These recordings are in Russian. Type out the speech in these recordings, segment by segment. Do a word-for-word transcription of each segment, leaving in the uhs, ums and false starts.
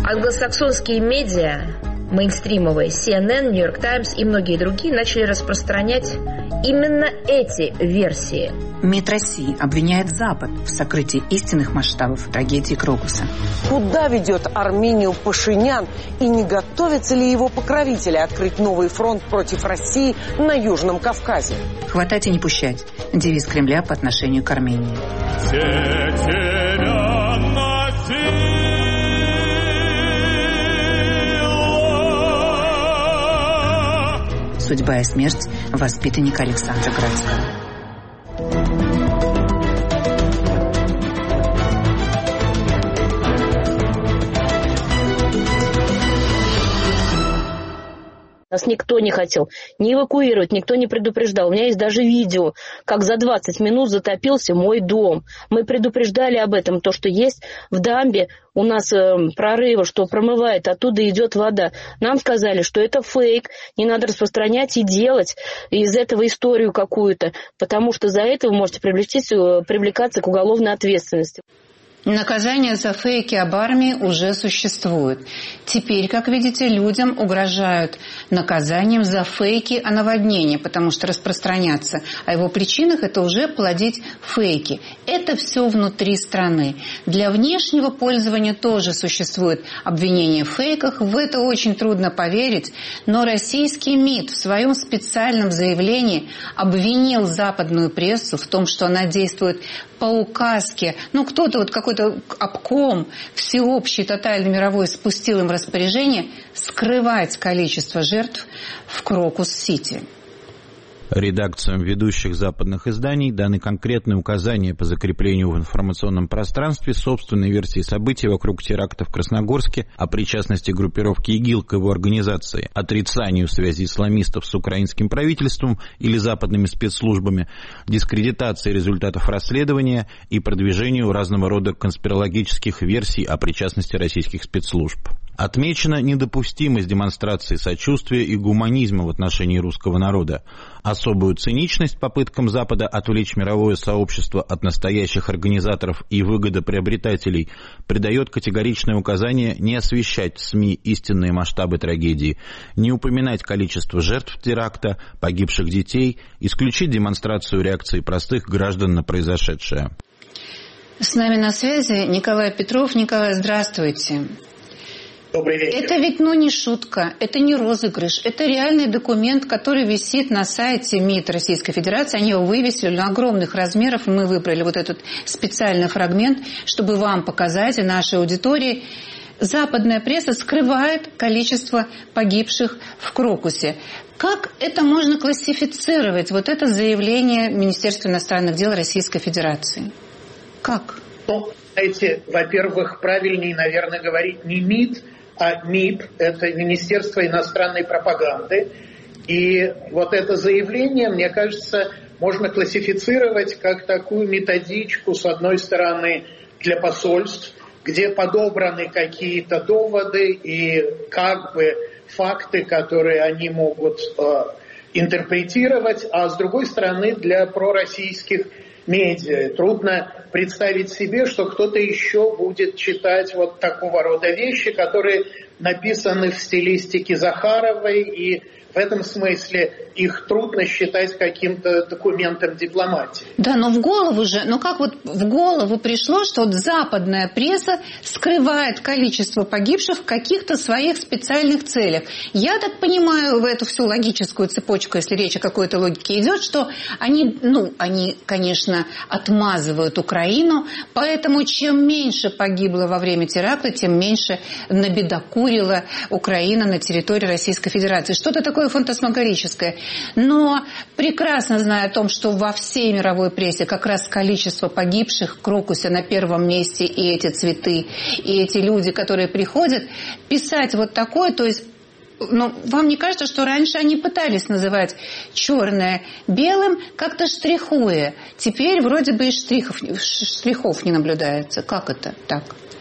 Англосаксонские медиа, мейнстримовые, си эн эн, Нью-Йорк Таймс и многие другие начали распространять именно эти версии. МИД России обвиняет Запад в сокрытии истинных масштабов трагедии Крокуса. Куда ведет Армению Пашинян и не готовятся ли его покровители открыть новый фронт против России на Южном Кавказе? «Хватать и не пущать» – девиз Кремля по отношению к Армении. Судьба и смерть воспитанника Александра Градского. Нас никто не хотел ни эвакуировать, никто не предупреждал. У меня есть даже видео, как за двадцать минут затопился мой дом. Мы предупреждали об этом, то, что есть в дамбе у нас э, прорывы, что промывает, оттуда идет вода. Нам сказали, что это фейк, не надо распространять и делать из этого историю какую-то, потому что за это вы можете привлекаться к уголовной ответственности. Наказание за фейки об армии уже существует. Теперь, как видите, людям угрожают наказанием за фейки о наводнении, потому что распространяться о его причинах – это уже плодить фейки. Это все внутри страны. Для внешнего пользования тоже существует обвинение в фейках. В это очень трудно поверить. Но российский МИД в своем специальном заявлении обвинил западную прессу в том, что она действует по указке. Ну, кто-то, вот какой-то обком всеобщий, тотальный мировой спустил им распоряжение скрывать количество жертв в Крокус-Сити. Редакциям ведущих западных изданий даны конкретные указания по закреплению в информационном пространстве собственной версии событий вокруг теракта в Красногорске, о причастности группировки ИГИЛ к его организации, отрицанию связи исламистов с украинским правительством или западными спецслужбами, дискредитации результатов расследования и продвижению разного рода конспирологических версий о причастности российских спецслужб. Отмечена недопустимость демонстрации сочувствия и гуманизма в отношении русского народа. Особую циничность попыткам Запада отвлечь мировое сообщество от настоящих организаторов и выгодоприобретателей придает категоричное указание не освещать в СМИ истинные масштабы трагедии, не упоминать количество жертв теракта, погибших детей, исключить демонстрацию реакции простых граждан на произошедшее. С нами на связи Николай Петров. Николай, здравствуйте. Добрый вечер. Это ведь, ну, не шутка, это не розыгрыш, это реальный документ, который висит на сайте МИД Российской Федерации. Они его вывесили на огромных размеров. Мы выбрали вот этот специальный фрагмент, чтобы вам показать и нашей аудитории. Западная пресса скрывает количество погибших в Крокусе. Как это можно классифицировать, вот это заявление Министерства иностранных дел Российской Федерации? Как? Ну, знаете, во-первых, правильнее, наверное, говорить не МИД, а МИП, это Министерство иностранной пропаганды. И вот это заявление, мне кажется, можно классифицировать как такую методичку, с одной стороны, для посольств, где подобраны какие-то доводы и как бы факты, которые они могут э, интерпретировать, а с другой стороны, для пророссийских медиа. Трудно представить себе, что кто-то еще будет читать вот такого рода вещи, которые написаны в стилистике Захаровой, и в этом смысле их трудно считать каким-то документом дипломатии. Да, но в голову же, ну как вот в голову пришло, что вот западная пресса скрывает количество погибших в каких-то своих специальных целях. Я так понимаю в эту всю логическую цепочку, если речь о какой-то логике идет, что они, ну, они, конечно, отмазывают Украину, поэтому чем меньше погибло во время теракта, тем меньше набедокурила Украина на территории Российской Федерации. Что-то такое фантасмагорическое. Но прекрасно зная о том, что во всей мировой прессе как раз количество погибших в Крокусе на первом месте, и эти цветы, и эти люди, которые приходят, писать вот такое, то есть, ну, вам не кажется, что раньше они пытались называть черное белым, как-то штрихуя? Теперь вроде бы и штрихов, штрихов не наблюдается. Как это так?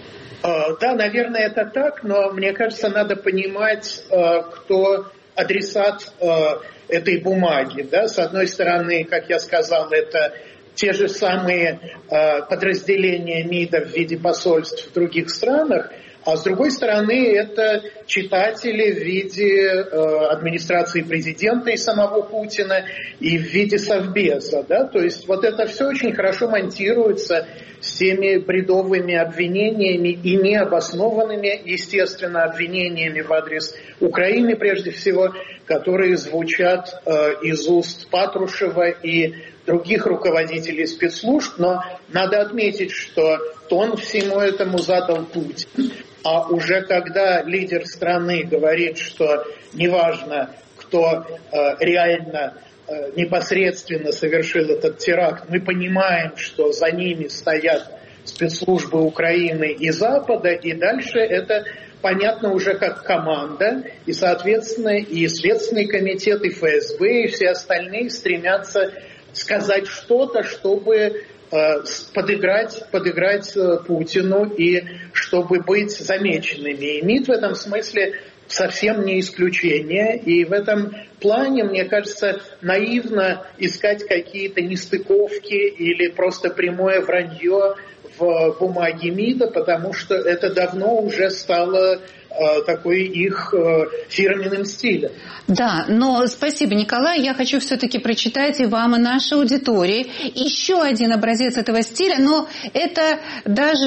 Да, наверное, это так, но мне кажется, надо понимать, кто адресат этой бумаги. Да? С одной стороны, как я сказал, это те же самые подразделения МИДа в виде посольств в других странах, А с другой стороны, это читатели в виде э, администрации президента и самого Путина, и в виде Совбеза. Да? То есть вот это все очень хорошо монтируется с теми бредовыми обвинениями и необоснованными, естественно, обвинениями в адрес Украины, прежде всего, которые звучат э, из уст Патрушева и других руководителей спецслужб. Но надо отметить, что тон всему этому задал Путин. А уже когда лидер страны говорит, что неважно, кто э, реально э, непосредственно совершил этот теракт, мы понимаем, что за ними стоят спецслужбы Украины и Запада, и дальше это понятно уже как команда, и, соответственно, и Следственный комитет, и эф эс бэ, и все остальные стремятся сказать что-то, чтобы подыграть, подыграть Путину и чтобы быть замеченными. И МИД в этом смысле совсем не исключение. И в этом плане, мне кажется, наивно искать какие-то нестыковки или просто прямое вранье в бумаге МИДа, потому что это давно уже стало такой их фирменным стилем. Да, но спасибо, Николай. Я хочу все-таки прочитать и вам, и нашей аудитории еще один образец этого стиля, но это даже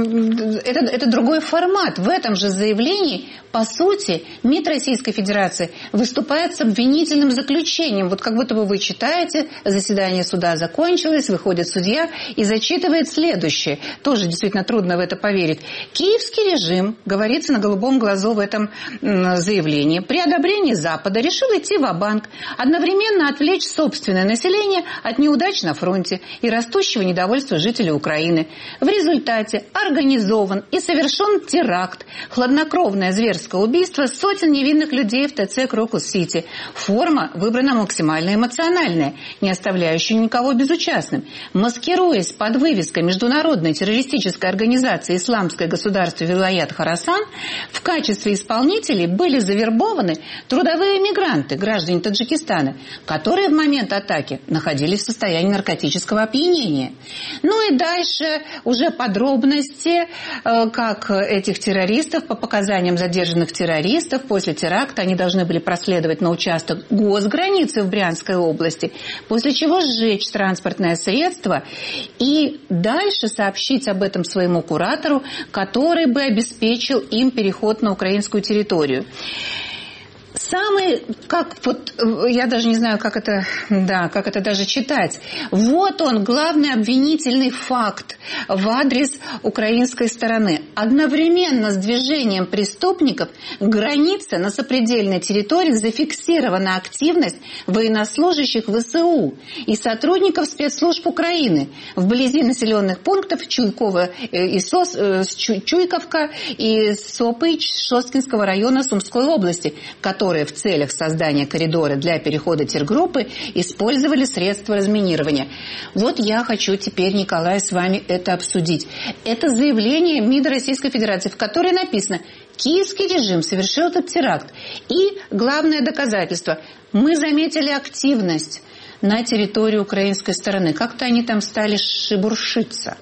это, это другой формат. В этом же заявлении, по сути, МИД Российской Федерации выступает с обвинительным заключением. Вот как будто бы вы читаете, заседание суда закончилось, выходит судья и зачитывает следующее. Тоже действительно трудно в это поверить. Киевский режим, говорится на голубом глазу в этом заявлении, при одобрении Запада решил идти ва-банк, одновременно отвлечь собственное население от неудач на фронте и растущего недовольства жителей Украины. В результате организован и совершен теракт, хладнокровное зверское убийство сотен невинных людей в ТЦ Крокус-Сити. Форма выбрана максимально эмоциональная, не оставляющая никого безучастным. Маскируясь под вывеской международной террористической организации «Исламское государство Вилаят Хорасан», в качестве исполнителей были завербованы трудовые мигранты, граждане Таджикистана, которые в момент атаки находились в состоянии наркотического опьянения. Ну и дальше уже подробности, как этих террористов, по показаниям задержанных террористов, после теракта они должны были проследовать на участок госграницы в Брянской области, после чего сжечь транспортное средство и дальше сообщить об этом своему куратору, который бы обеспечил им переход на украинскую территорию. Самый, как вот, я даже не знаю, как это, да, как это даже читать. Вот он, главный обвинительный факт в адрес украинской стороны. Одновременно с движением преступников к границе на сопредельной территории зафиксирована активность военнослужащих вэ эс у и сотрудников спецслужб Украины вблизи населенных пунктов Чуйкова и Сос, Чуйковка и Сопыч Шосткинского района Сумской области, которые которые в целях создания коридора для перехода тергруппы использовали средства разминирования. Вот я хочу теперь, Николай, с вами это обсудить. Это заявление МИДа Российской Федерации, в котором написано: киевский режим совершил этот теракт. И главное доказательство. Мы заметили активность на территории украинской стороны. Как-то они там стали шебуршиться.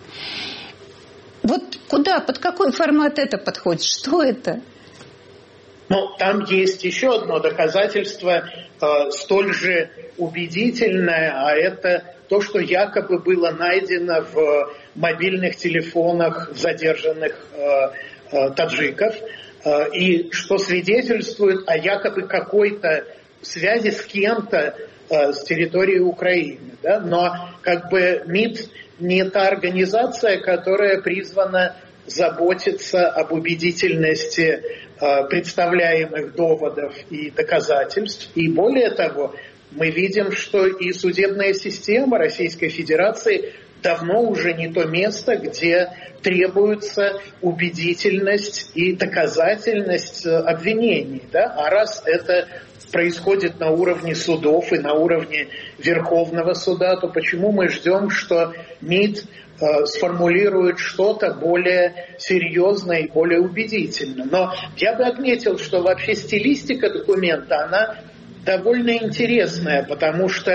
Вот куда, под какой формат это подходит? Что это? Ну, там есть еще одно доказательство, э, столь же убедительное, а это то, что якобы было найдено в мобильных телефонах задержанных э, э, таджиков, э, и что свидетельствует о якобы какой-то связи с кем-то э, с территории Украины. Да? Но как бы МИД не та организация, которая призвана заботиться об убедительности э, представляемых доводов и доказательств. И более того, мы видим, что и судебная система Российской Федерации давно уже не то место, где требуется убедительность и доказательность обвинений. Да? А раз это происходит на уровне судов и на уровне Верховного суда, то почему мы ждем, что МИД сформулирует что-то более серьезное и более убедительное? Но я бы отметил, что вообще стилистика документа, она довольно интересная, потому что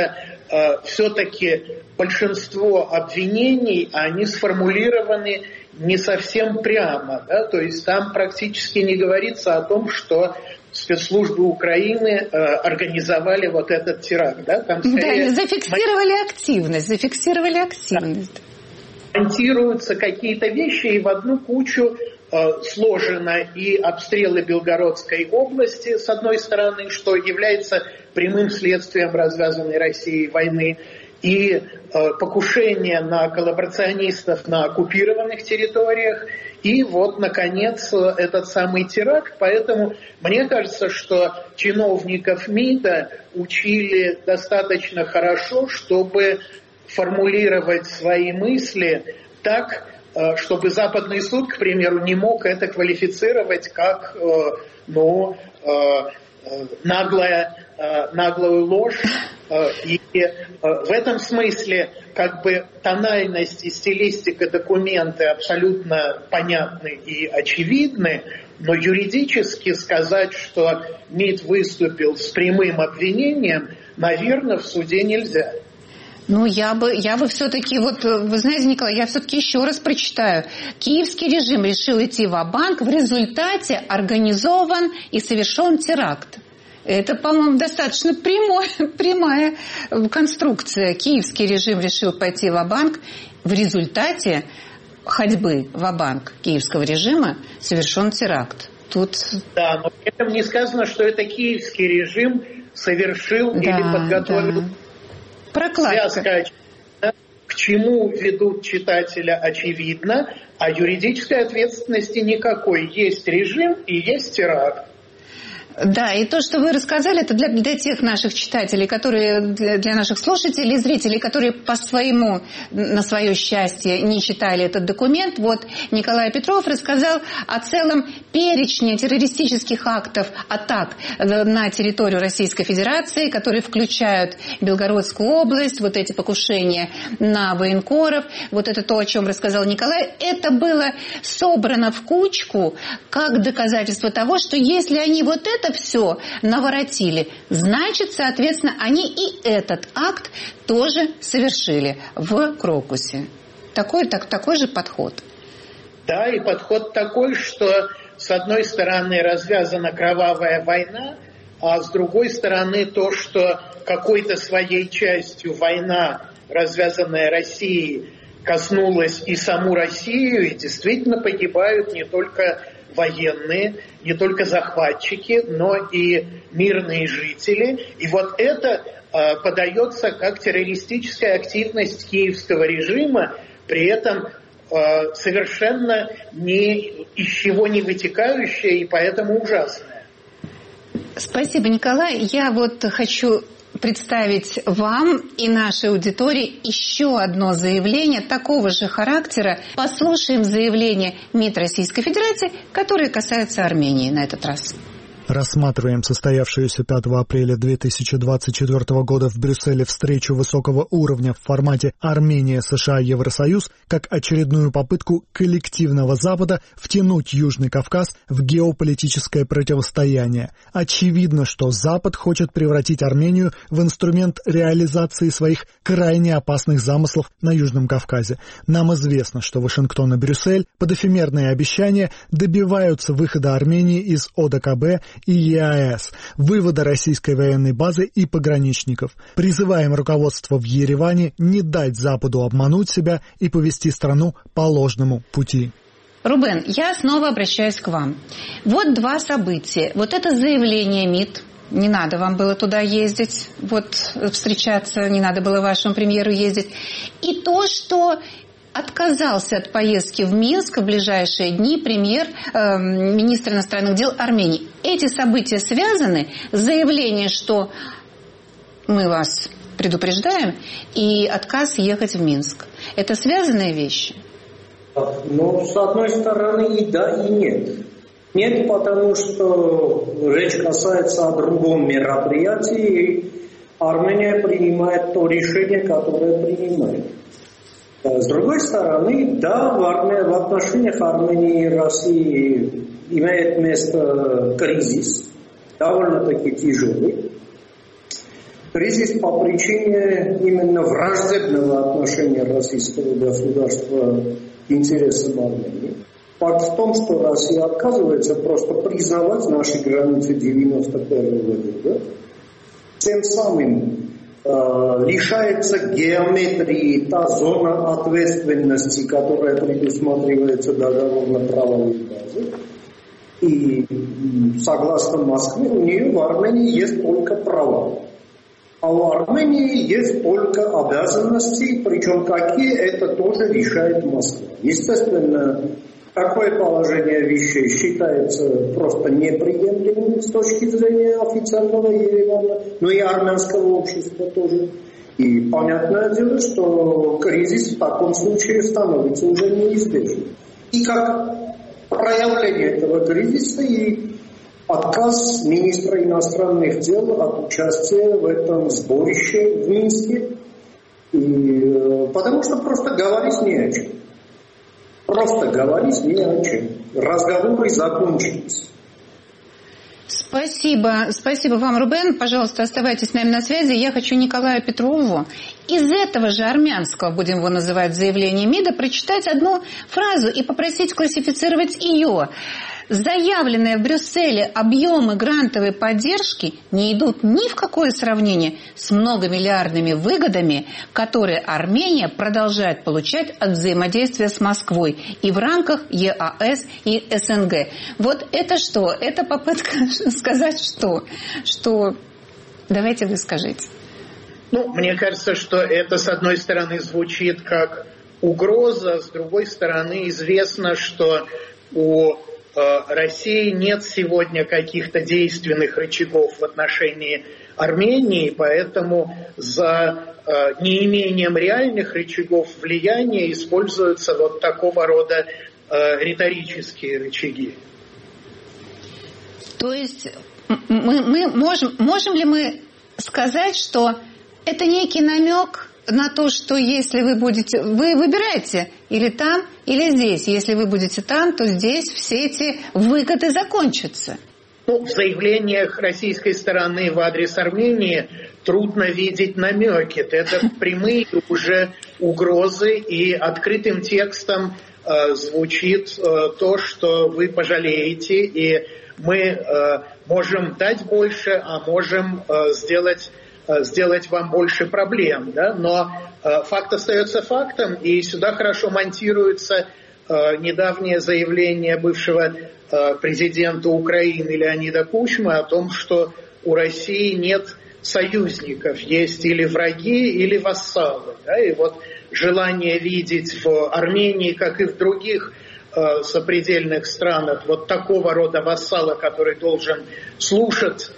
э, все-таки большинство обвинений, они сформулированы не совсем прямо, да, то есть там практически не говорится о том, что спецслужбы Украины э, организовали вот этот теракт, да, там скорее... Да, зафиксировали активность, зафиксировали активность. Да. Монтируются какие-то вещи, и в одну кучу э, сложено и обстрелы Белгородской области, с одной стороны, что является прямым следствием развязанной Россией войны, и э, покушение на коллаборационистов на оккупированных территориях, и вот, наконец, этот самый теракт. Поэтому мне кажется, что чиновников МИДа учили достаточно хорошо, чтобы формулировать свои мысли так, э, чтобы Западный суд, к примеру, не мог это квалифицировать как э, ну, э, э, наглая, э, наглую ложь. И в этом смысле как бы тональность и стилистика документа абсолютно понятны и очевидны, но юридически сказать, что МИД выступил с прямым обвинением, наверное, в суде нельзя. Ну, я бы, я бы все-таки, вот, вы знаете, Николай, я все-таки еще раз прочитаю. Киевский режим решил идти ва-банк, в результате организован и совершен теракт. Это, по-моему, достаточно прямой, прямая конструкция. Киевский режим решил пойти ва-банк. В результате ходьбы ва-банк киевского режима совершен теракт. Тут... Да, но при этом не сказано, что это киевский режим совершил да, или подготовил. Да. Прокладка. Связка, к чему ведут читателя, очевидно, а юридической ответственности никакой. Есть режим и есть теракт. Да, и то, что вы рассказали, это для, для тех наших читателей, которые, для, для наших слушателей и зрителей, которые по своему, на свое счастье не читали этот документ. Вот Николай Петров рассказал о целом перечне террористических актов атак на территорию Российской Федерации, которые включают Белгородскую область, вот эти покушения на военкоров, вот это то, о чем рассказал Николай. Это было собрано в кучку как доказательство того, что если они вот это все наворотили, значит, соответственно, они и этот акт тоже совершили в Крокусе. Такой, так, такой же подход. Да, и подход такой, что с одной стороны развязана кровавая война, а с другой стороны то, что какой-то своей частью война, развязанная Россией, коснулась и саму Россию, и действительно погибают не только военные, не только захватчики, но и мирные жители. И вот это э, подается как террористическая активность киевского режима, при этом э, совершенно ни, из чего не вытекающая и поэтому ужасная. Спасибо, Николай. Я вот хочу представить вам и нашей аудитории еще одно заявление такого же характера. Послушаем заявление МИД Российской Федерации, которое касается Армении на этот раз. Рассматриваем состоявшуюся пятого апреля две тысячи двадцать четвёртого года в Брюсселе встречу высокого уровня в формате Армения, США, Евросоюз как очередную попытку коллективного Запада втянуть Южный Кавказ в геополитическое противостояние. Очевидно, что Запад хочет превратить Армению в инструмент реализации своих крайне опасных замыслов на Южном Кавказе. Нам известно, что Вашингтон и Брюссель под эфемерные обещания добиваются выхода Армении из О Д К Б и Е А Эс, вывода российской военной базы и пограничников. Призываем руководство в Ереване не дать Западу обмануть себя и повести страну по ложному пути. Рубен, я снова обращаюсь к вам. Вот два события. Вот это заявление МИД. Не надо вам было туда ездить, вот встречаться, не надо было вашему премьеру ездить. И то, что отказался от поездки в Минск в ближайшие дни премьер, э, министр иностранных дел Армении. Эти события связаны с заявлением, что мы вас предупреждаем, и отказ ехать в Минск. Это связанные вещи? Ну, с одной стороны, и да, и нет. Нет, потому что речь касается о другом мероприятии. Армения принимает то решение, которое принимает. С другой стороны, да, в, Арме... в отношениях Армении и России имеет место кризис, довольно-таки тяжелый. Кризис по причине именно враждебного отношения российского государства к интересам Армении. Факт в том, что Россия отказывается просто признавать наши границы девяносто первого года, тем самым э, лишается геометрии та зона ответственности, которая предусматривается договорно-правовой базой. И согласно Москве, у нее в Армении есть только права. А у Армении есть только обязанности, причем какие, это тоже решает Москва. Естественно, такое положение вещей считается просто неприемлемым с точки зрения официального Еревана, но и армянского общества тоже. И понятное дело, что кризис в таком случае становится уже неизбежным. И как проявление этого кризиса и отказ министра иностранных дел от участия в этом сборище в Минске, и, потому что просто говорить не о чем. Просто говорить не о чем. Разговоры закончились. Спасибо. Спасибо вам, Рубен. Пожалуйста, оставайтесь с нами на связи. Я хочу Николаю Петрову из этого же армянского, будем его называть, заявления МИДа, прочитать одну фразу и попросить классифицировать ее. Заявленные в Брюсселе объемы грантовой поддержки не идут ни в какое сравнение с многомиллиардными выгодами, которые Армения продолжает получать от взаимодействия с Москвой и в рамках ЕАЭС и СНГ. Вот это что? Это попытка сказать что? Что? Давайте вы скажите. Ну, мне кажется, что это, с одной стороны, звучит как угроза, с другой стороны, известно, что у России нет сегодня каких-то действенных рычагов в отношении Армении, поэтому за э, неимением реальных рычагов влияния используются вот такого рода э, риторические рычаги. То есть мы, мы можем, можем ли мы сказать, что это некий намек на то, что если вы будете, вы выбираете или там, или здесь. Если вы будете там, то здесь все эти выгоды закончатся. Ну, в заявлениях российской стороны в адрес Армении трудно видеть намеки. Это прямые уже угрозы, и открытым текстом э, звучит э, то, что вы пожалеете, и мы э, можем дать больше, а можем э, сделать сделать вам больше проблем, да? Но э, факт остается фактом, и сюда хорошо монтируется э, недавнее заявление бывшего э, президента Украины Леонида Кучмы о том, что у России нет союзников, есть или враги, или вассалы, да? И вот желание видеть в Армении, как и в других э, сопредельных странах, вот такого рода вассала, который должен слушать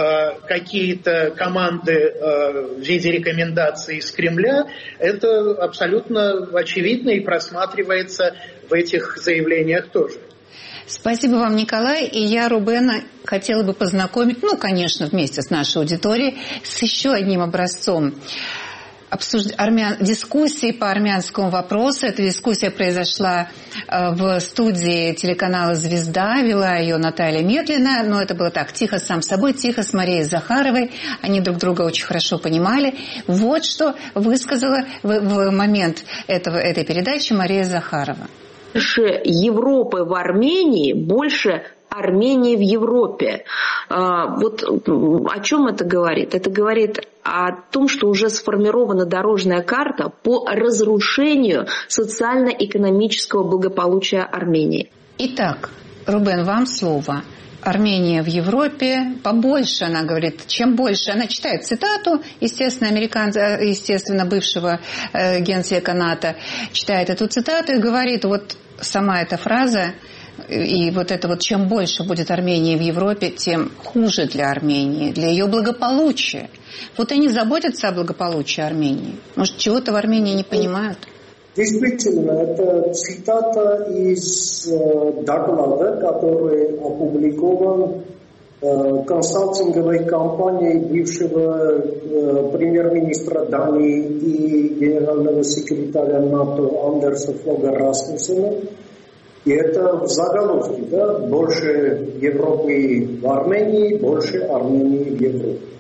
какие-то команды в виде рекомендаций из Кремля, это абсолютно очевидно и просматривается в этих заявлениях тоже. Спасибо вам, Николай. И я Рубена хотела бы познакомить, ну, конечно, вместе с нашей аудиторией, с еще одним образцом обсуж... армян... дискуссии по армянскому вопросу. Эта дискуссия произошла в студии телеканала «Звезда». Вела ее Наталья Медлина. Но это было так, тихо сам собой, тихо с Марией Захаровой. Они друг друга очень хорошо понимали. Вот что высказала в, в момент этого, этой передачи Мария Захарова. Больше Европы в Армении, больше Армении в Европе. Вот о чем это говорит? Это говорит о том, что уже сформирована дорожная карта по разрушению социально-экономического благополучия Армении. Итак, Рубен, вам слово. Армения в Европе, побольше, она говорит, чем больше. Она читает цитату, естественно, американца, естественно, бывшего э, генсека НАТО, читает эту цитату и говорит, вот сама эта фраза, и вот это вот, чем больше будет Армении в Европе, тем хуже для Армении, для ее благополучия. Вот они заботятся о благополучии Армении. Может, чего-то в Армении не понимают? Действительно, это цитата из э, доклада, который опубликован э, консалтинговой компанией бывшего э, премьер-министра Дании и генерального секретаря НАТО Андерса Флога Расмуссена. И это в заголовке, да, больше Европы в Армении, больше Армении в Европе.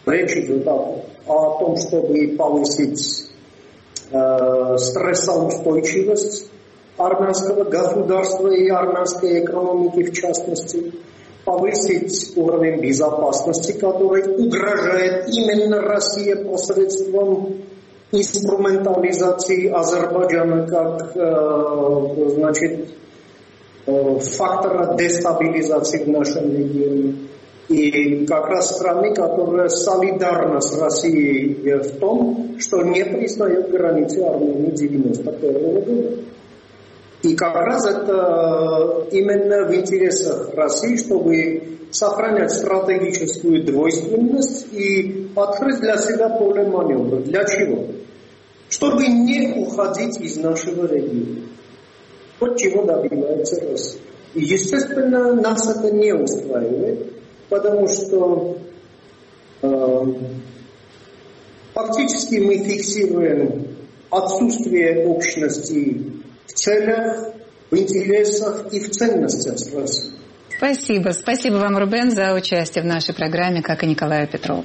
Речь идет о, о том, чтобы повысить э, стрессоустойчивость армянского государства и армянской экономики в частности, повысить уровень безопасности, который угрожает именно России посредством инструментализации Азербайджана как э, значит, э, фактора дестабилизации в нашем регионе. И как раз страны, которая солидарна с Россией в том, что не признает границы Армении девяносто первого года. И как раз это именно в интересах России, чтобы сохранять стратегическую двойственность и открыть для себя поле маневра. Для чего? Чтобы не уходить из нашего региона. Вот чего добивается Россия. И, естественно, нас это не устраивает, потому что э, фактически мы фиксируем отсутствие общности в целях, в интересах и в ценностях с Россией. Спасибо. Спасибо вам, Рубен, за участие в нашей программе, как и Николаю Петрову.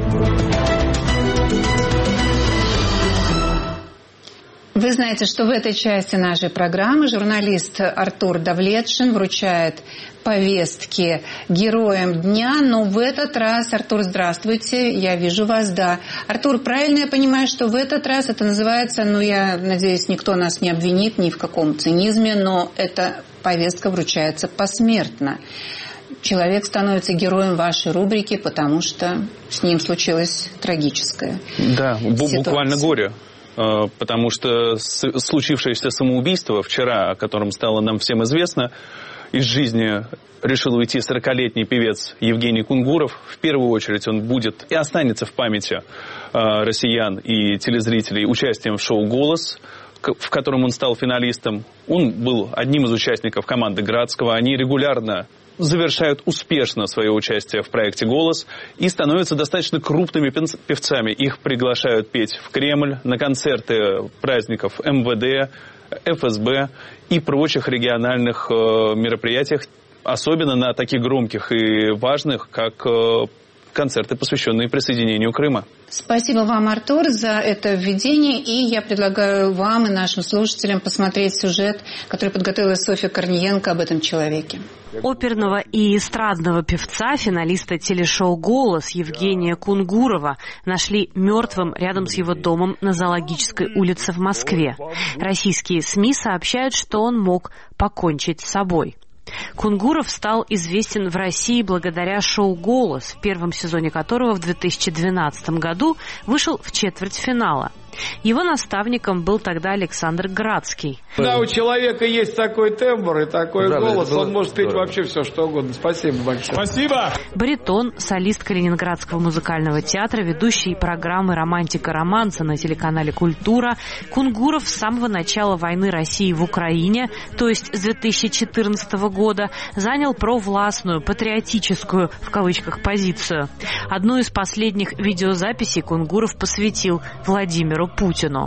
Вы знаете, что в этой части нашей программы журналист Артур Давлетшин вручает повестки героям дня, но в этот раз, Артур, здравствуйте, я вижу вас, да. Артур, правильно я понимаю, что в этот раз это называется, ну, я надеюсь, никто нас не обвинит ни в каком цинизме, но эта повестка вручается посмертно. Человек становится героем вашей рубрики, потому что с ним случилось трагическое. Да, буквально горе. Потому что случившееся самоубийство вчера, о котором стало нам всем известно, из жизни решил уйти сорокалетний певец Евгений Кунгуров. В первую очередь он будет и останется в памяти россиян и телезрителей участием в шоу «Голос», в котором он стал финалистом. Он был одним из участников команды Градского. Они регулярно завершают успешно свое участие в проекте «Голос» и становятся достаточно крупными певцами. Их приглашают петь в Кремль, на концерты праздников эм вэ дэ, эф эс бэ и прочих региональных э, мероприятиях, особенно на таких громких и важных, как э, концерты, посвященные присоединению Крыма. Спасибо вам, Артур, за это введение. И я предлагаю вам и нашим слушателям посмотреть сюжет, который подготовила Софья Корниенко об этом человеке. Оперного и эстрадного певца, финалиста телешоу «Голос» Евгения Кунгурова нашли мертвым рядом с его домом на Зоологической улице в Москве. Российские СМИ сообщают, что он мог покончить с собой. Кунгуров стал известен в России благодаря шоу «Голос», в первом сезоне которого в две тысячи двенадцатом году вышел в четвертьфинала. Его наставником был тогда Александр Градский. Когда у человека есть такой тембр и такой да, голос, было, он может петь здорово. Вообще все, что угодно. Спасибо большое. Спасибо! Баритон, солист Калининградского музыкального театра, ведущий программы «Романтика романса» на телеканале «Культура», Кунгуров с самого начала войны России в Украине, то есть с две тысячи четырнадцатого года, занял провластную, патриотическую, в кавычках, позицию. Одну из последних видеозаписей Кунгуров посвятил Владимиру Путину.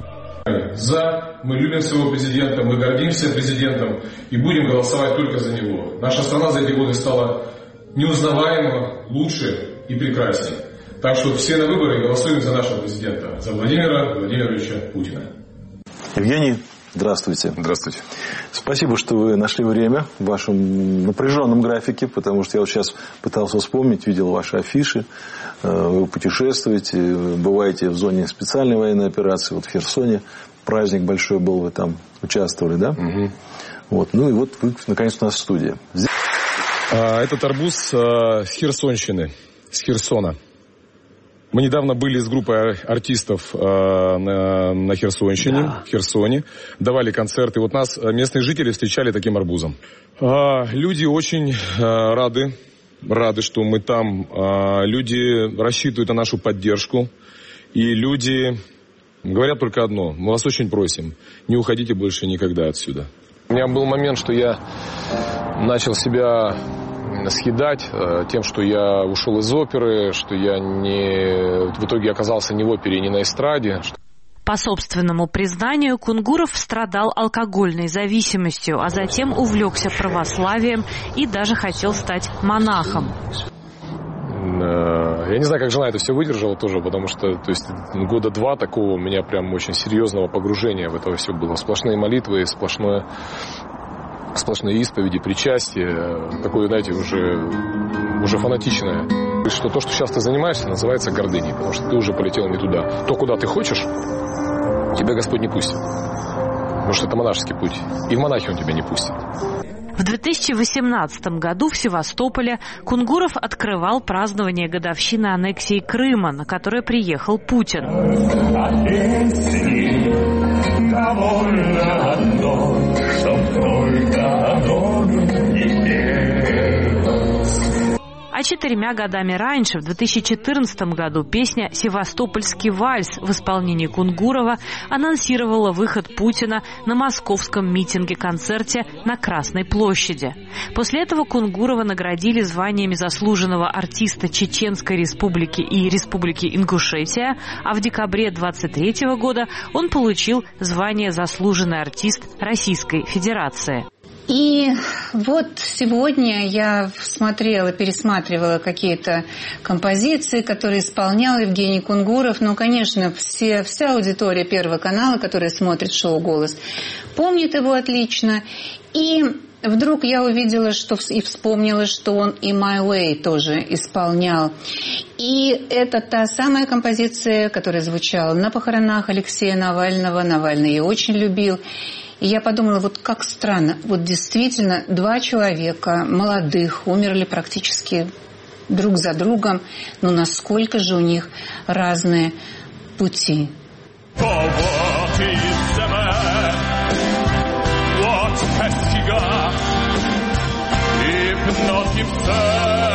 За, мы любим своего президента, мы гордимся президентом и будем голосовать только за него. Наша страна за эти годы стала неузнаваемо лучше и прекраснее. Так что все на выборы голосуем за нашего президента, за Владимира Владимировича Путина. Евгений, здравствуйте. Здравствуйте. Спасибо, что вы нашли время в вашем напряженном графике, потому что я вот сейчас пытался вспомнить, видел ваши афиши. Вы путешествуете, бываете в зоне специальной военной операции, вот в Херсоне. Праздник большой был, вы там участвовали, да? Угу. Вот. Ну и вот вы, наконец, у нас в студии. Этот арбуз с Херсонщины, с Херсона. Мы недавно были с группой артистов на, на Херсонщине, да. в Херсоне, давали концерты. Вот нас местные жители встречали таким арбузом. Люди очень рады. Рады, что мы там. Люди рассчитывают на нашу поддержку. И люди говорят только одно. Мы вас очень просим, не уходите больше никогда отсюда. У меня был момент, что я начал себя съедать тем, что я ушел из оперы, что я не... в итоге оказался не в опере, не на эстраде. По собственному признанию, Кунгуров страдал алкогольной зависимостью, а затем увлекся православием и даже хотел стать монахом. Я не знаю, как жена это все выдержала тоже, потому что, то есть, года два такого у меня прям очень серьезного погружения в это все было. Сплошные молитвы, сплошное, сплошные исповеди, причастие. Такое, знаете, уже, уже фанатичное. Что то, что сейчас ты занимаешься, называется гордыней, потому что ты уже полетел не туда. То, куда ты хочешь, тебя Господь не пустит. Потому что это монашеский путь. И в монахи Он тебя не пустит. В две тысячи восемнадцатом году в Севастополе Кунгуров открывал празднование годовщины аннексии Крыма, на которое приехал Путин. А четырьмя годами раньше, в две тысячи четырнадцатом году, песня «Севастопольский вальс» в исполнении Кунгурова анонсировала выход Путина на московском митинге-концерте на Красной площади. После этого Кунгурова наградили званиями заслуженного артиста Чеченской Республики и Республики Ингушетия, а в декабре двадцать третьего года он получил звание заслуженный артист Российской Федерации. И вот сегодня я смотрела, пересматривала какие-то композиции, которые исполнял Евгений Кунгуров. Ну, конечно, все, вся аудитория Первого канала, которая смотрит шоу «Голос», помнит его отлично. И вдруг я увидела, что и вспомнила, что он и «My Way» тоже исполнял. И это та самая композиция, которая звучала на похоронах Алексея Навального. Навальный ее очень любил. И я подумала, вот как странно, вот действительно два человека молодых умерли практически друг за другом, но насколько же у них разные пути. What has he got? Hypnotic